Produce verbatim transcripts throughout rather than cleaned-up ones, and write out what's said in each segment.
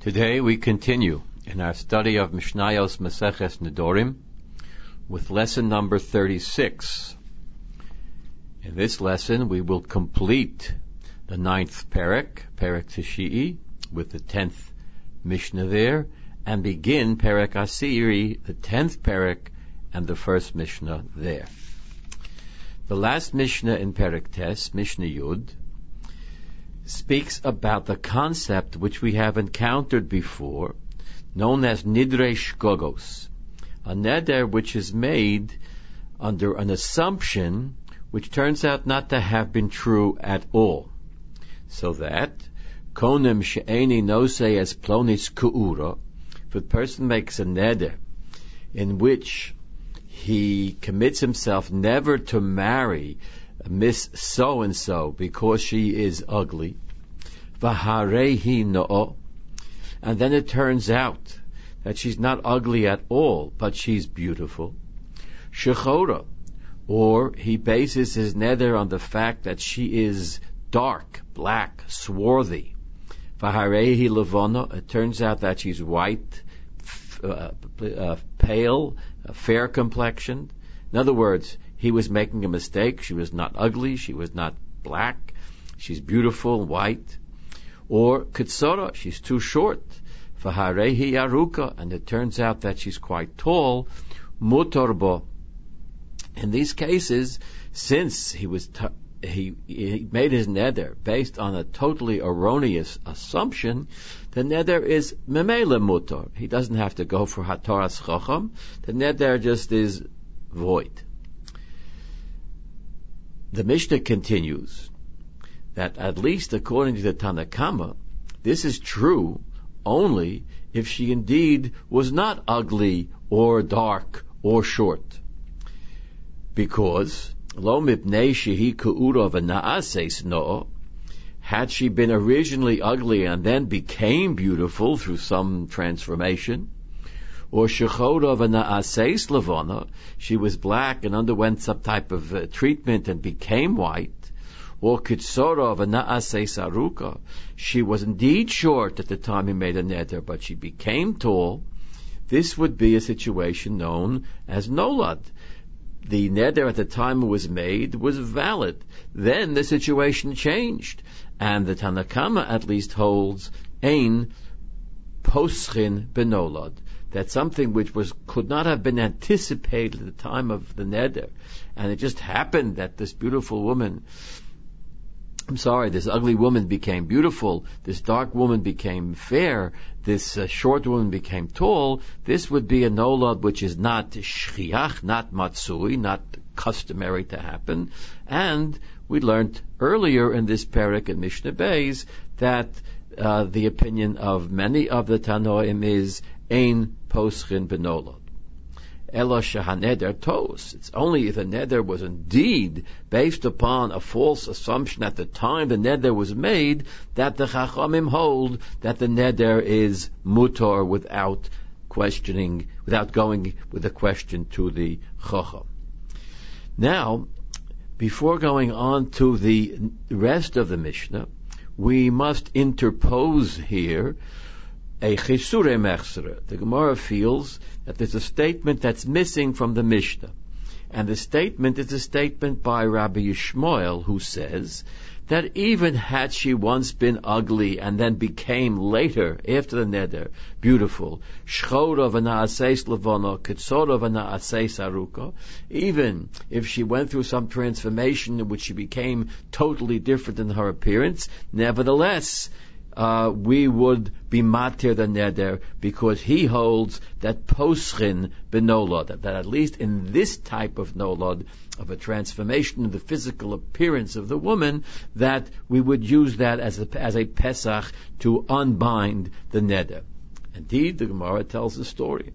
Today we continue in our study of Mishnayos Maseches Nedorim with lesson number thirty-six. In this lesson we will complete the ninth Perek, Perek Tishii, with the tenth Mishnah there, and begin Perek Asiri, the tenth Perek, and the first Mishnah there. The last Mishnah in Perek Tes, Mishnah Yud, speaks about the concept which we have encountered before, known as Nidrei Shgogos, a neder which is made under an assumption which turns out not to have been true at all. So that, Konem she'eni nosei as plonis ku'ura, if the person makes a neder in which he commits himself never to marry Miss so-and-so because she is ugly, v'harehi no'o, and then it turns out that she's not ugly at all, but she's beautiful, shechora, or he bases his neder on the fact that she is dark, black, swarthy, v'harehi levana, it turns out that she's white, uh, uh, pale, uh, fair complexioned. In other words, he was making a mistake. She was not ugly. She was not black. She's beautiful, white. Or Kitsora, she's too short. Faharehi Aruka, and it turns out that she's quite tall. Mutorbo. In these cases, since he was t- he, he made his neder based on a totally erroneous assumption, the neder is memele mutor. He doesn't have to go for hatoras chacham. The neder just is void. The Mishnah continues that at least according to the Tanakama, this is true only if she indeed was not ugly or dark or short. Because, lo mipnei shehi ku'ura v'na'ases no, had she been originally ugly and then became beautiful through some transformation, or shechora v'na'ases levana, she was black and underwent some type of uh, treatment and became white, or kitsora v'na'ases aruka, she was indeed short at the time he made a neder, but she became tall, this would be a situation known as nolad. The neder at the time it was made was valid. Then the situation changed, and the Tanakama at least holds ein poschin benolad, that something which was could not have been anticipated at the time of the neder, and it just happened that this beautiful woman, I'm sorry, this ugly woman became beautiful, this dark woman became fair, this uh, short woman became tall, this would be a nolad which is not shchiach, not matsui, not customary to happen. And we learned earlier in this perek in Mishnah Beis that uh, the opinion of many of the Tanoim is ein poschin benolad. Ela shehaneder tos. It's only if the neder was indeed based upon a false assumption at the time the neder was made that the Chachamim hold that the neder is mutar without questioning, without going with a question to the Chacham. Now, before going on to the rest of the Mishnah, we must interpose here a chisure mechsere. The Gemara feels that there's a statement that's missing from the Mishnah. And the statement is a statement by Rabbi Yishmael, who says that even had she once been ugly and then became later, after the neder, beautiful, shchora v'na'aseis levana, kitzora v'na'aseis aruka, even if she went through some transformation in which she became totally different in her appearance, nevertheless, Uh, we would be matir the neder, because he holds that poschin benolad, that at least in this type of nolad, of a transformation in the physical appearance of the woman, that we would use that as a, as a pesach to unbind the neder. Indeed, the Gemara tells the story.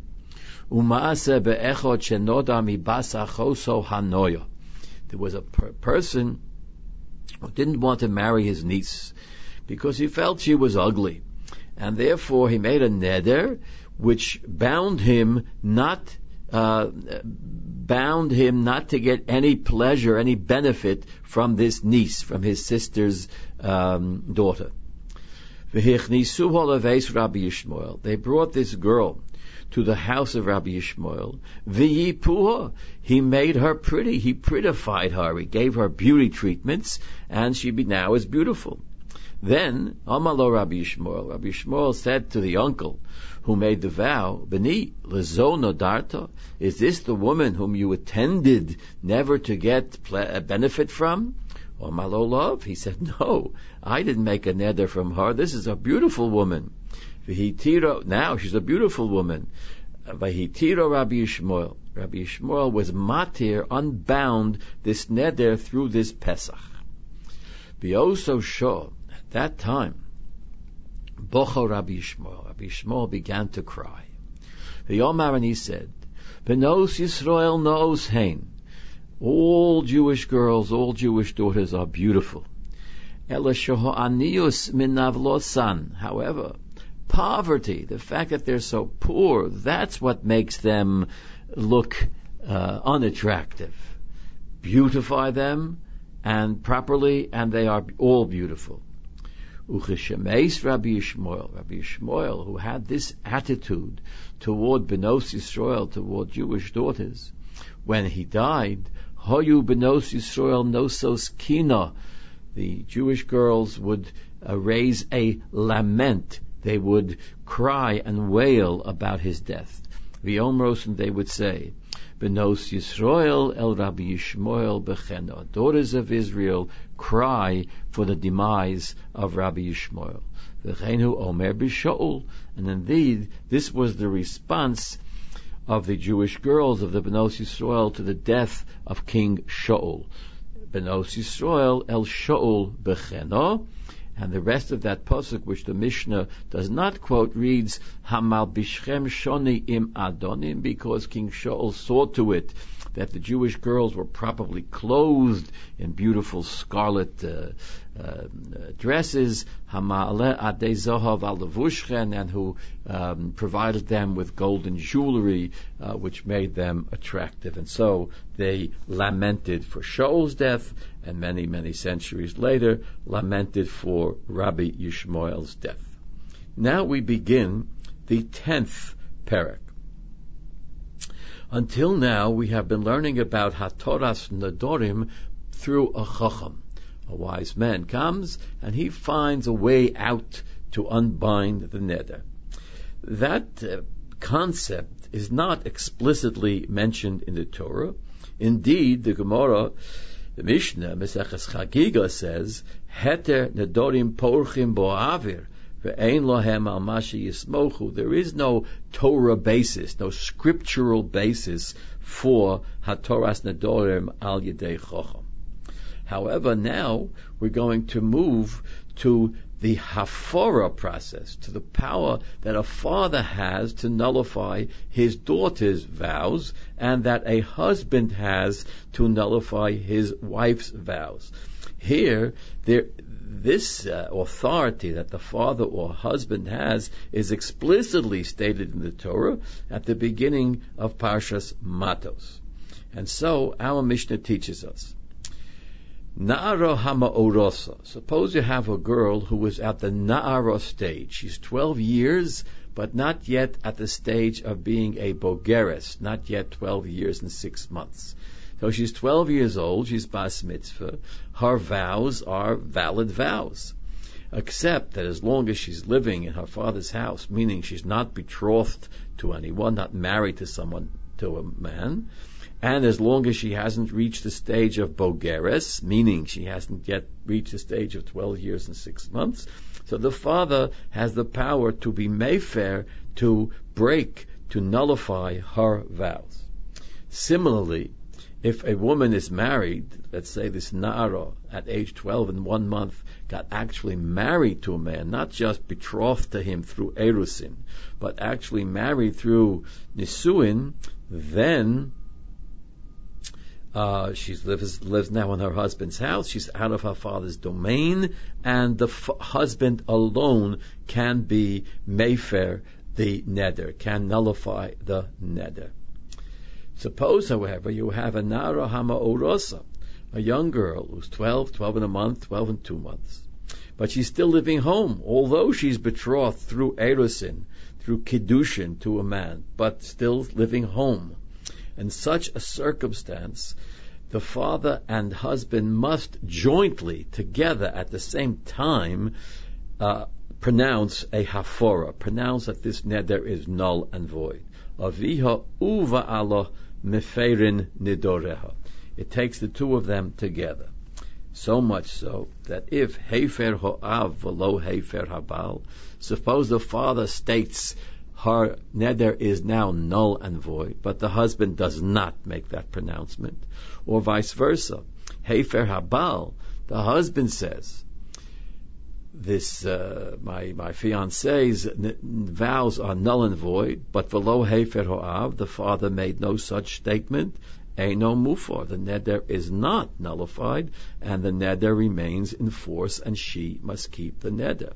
Umaase be'echot shenoda mibasa choso hanoya. There was a per- person who didn't want to marry his niece, because he felt she was ugly. And therefore he made a neder which bound him not uh, bound him not to get any pleasure, any benefit from this niece, from his sister's um, daughter. V'hichnisu holaveis Rabbi Yishmael. They brought this girl to the house of Rabbi Yishmael. V'yipuha. He made her pretty. He prettified her. He gave her beauty treatments, and she be, now is beautiful. Then, Amalo Rabbi Yishmael. Rabbi Yishmael said to the uncle who made the vow, Beni, lezo nodarta, is this the woman whom you intended never to get ple- benefit from? Amalo love. He said, no, I didn't make a neder from her. This is a beautiful woman. V'hitiro, now she's a beautiful woman. V'hitiro Rabbi Yishmael. Rabbi Yishmael was matir, unbound this neder through this Pesach. V'oso shor. At that time, Bocho Rabbi Yishmael, Rabbi Yishmael began to cry. V'yomar, and he said, Benos Yisrael noos hein. All Jewish girls, all Jewish daughters are beautiful. Ela sheho anius min navlosan. However, poverty, the fact that they're so poor, that's what makes them look uh, unattractive. Beautify them, and properly, and they are all beautiful. Ucheshemeis Rabbi Yishmael, Rabbi Yishmael, who had this attitude toward Benos Yisrael, toward Jewish daughters, when he died, Hoyu Benos Yisrael nosos kina, the Jewish girls would uh, raise a lament. They would cry and wail about his death. V'yomros, and they would say, Benos Yisrael el Rabbi Yishmael bechena. Daughters of Israel cry for the demise of Rabbi Yishmael. V'chenu omer b'Shaul. And indeed, this was the response of the Jewish girls of the Benos Yisrael to the death of King Shaul. Benos Yisrael el Shaul bechena. And the rest of that pasuk, which the Mishnah does not quote, reads Hamal bishchem shoni im adonim, because King Shaul saw to it that the Jewish girls were properly clothed in beautiful scarlet uh, uh, dresses, Hamale adei zahav al levushchen, and who um, provided them with golden jewelry, uh, which made them attractive. And so they lamented for Shaul's death, and many, many centuries later, lamented for Rabbi Yishmael's death. Now we begin the tenth parak. Until now, we have been learning about Hatoras Nadorim through a Chacham. A wise man comes, and he finds a way out to unbind the neder. That uh, concept is not explicitly mentioned in the Torah. Indeed, the Gemara, the Mishnah, Meseches Chagiga, says, Heter Nadorim porchim bo'avir, ve'ein lohem al mashi yismochu. There is no Torah basis, no scriptural basis for Hatoras Nadorim al Yedei Chacham. However, now we're going to move to the hafara process, to the power that a father has to nullify his daughter's vows, and that a husband has to nullify his wife's vows. Here, there, this uh, authority that the father or husband has is explicitly stated in the Torah at the beginning of Parshas Matos. And so our Mishnah teaches us, Na'ara hama'orosa. Suppose you have a girl who is at the Na'ara stage. She's twelve years, but not yet at the stage of being a bogeres, not yet twelve years and six months. So she's twelve years old, she's bas mitzvah. Her vows are valid vows, except that as long as she's living in her father's house, meaning she's not betrothed to anyone, not married to someone, to a man, and as long as she hasn't reached the stage of bogeres, meaning she hasn't yet reached the stage of twelve years and six months, so the father has the power to be mefer, to break, to nullify her vows. Similarly, if a woman is married, let's say this Na'ara at age twelve and one month got actually married to a man, not just betrothed to him through Erusin, but actually married through Nisuin, then Uh, she lives, lives now in her husband's house. She's out of her father's domain, and the f- husband alone can be mefer the neder, can nullify the neder. Suppose, however, you have a nara hama'orosa, a young girl who's twelve, twelve and a month, twelve and two months. but she's still living home, although she's betrothed through erusin, through kiddushin to a man, but still living home. In such a circumstance, the father and husband must jointly, together at the same time, uh, pronounce a hafora, pronounce that this neder is null and void. Aviha uva alo meferin nidoreha. It takes the two of them together. So much so that if hefer ho'av v'lo hefer habal, suppose the father states her neder is now null and void, but the husband does not make that pronouncement, or vice versa. Hefer habal, the husband says, this uh, my my fiance's n- vows are null and void, but v'lo hefer ho'av, the father made no such statement. Eino mufor, the neder is not nullified, and the neder remains in force, and she must keep the neder.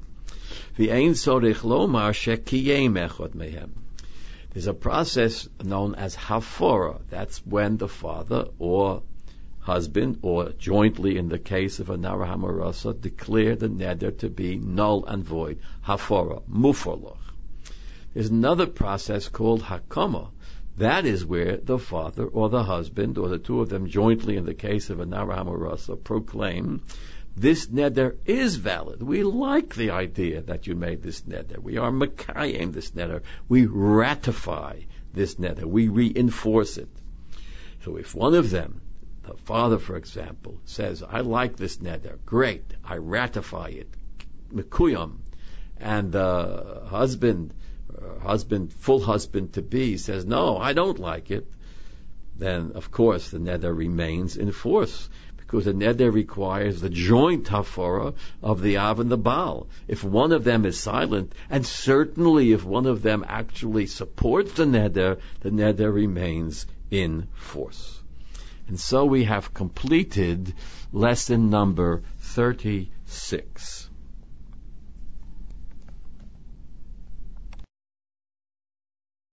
There's a process known as hafora. That's when the father or husband, or jointly in the case of a nara hamarasa, declare the neder to be null and void. Hafora, muforloch. There's another process called hakama. That is where the father or the husband, or the two of them jointly in the case of a nara hamarasa, proclaim this neder is valid. We like the idea that you made this neder. We are mekayim this neder. We ratify this neder. We reinforce it. So if one of them, the father, for example, says, I like this neder, great, I ratify it, mekuyam, and the husband, uh, husband, full husband to be says, no, I don't like it, then of course the neder remains in force, because the neder requires the joint hafara of the Av and the Baal. If one of them is silent, and certainly if one of them actually supports the neder, the neder remains in force. And so we have completed lesson number thirty-six.